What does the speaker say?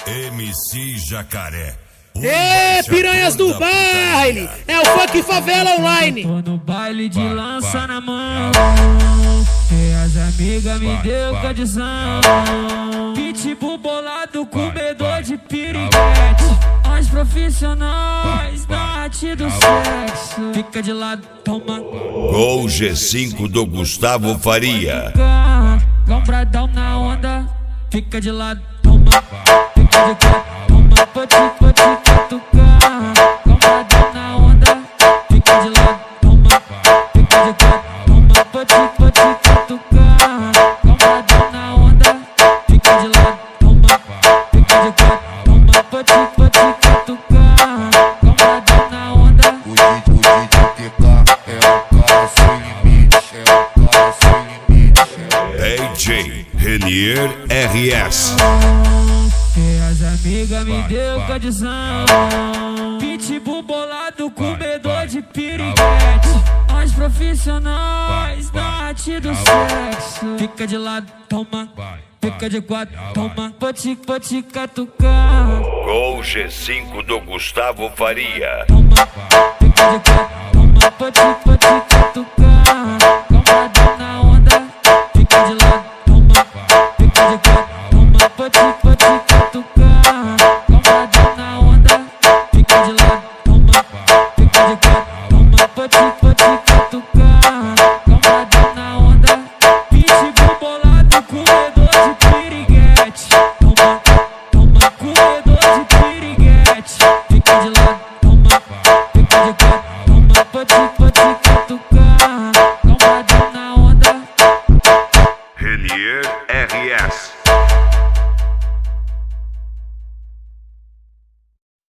MC Jacaré. Piranhas do baile, é o funk favela online. Tô no baile de lança na mão, e as amigas me deu condição. Pitbull bolado, comedor de piriguete. Os profissionais da arte do sexo. Fica de lado, toma. Gol G5 do Gustavo Faria. Lombradão na onda. Fica de lado, toma. Fica de quatro, toma. Pode catucar. Lombradão na onda. Fica de lado, toma. Fica de quatro, toma. Pode catucar. Lombradão na onda. Fica de lado, toma. Fica de quatro, toma. Pode catucar. Lombradão na onda. O DTK é o cara sem limite, é o cara sem limite. DJ Renier RS. E as amigas me deu condição. Pitbull bolado, comedor de piriguete. Os profissionais da arte do sexo. Fica de lado, toma. Fica de quatro, toma. Pode catucar. Gol G5 do Gustavo Faria. Toma. Fica de quatro, toma. Pode catucar. Lombradão na onda. Fica de lado, toma. Fica de quatro, toma. Pode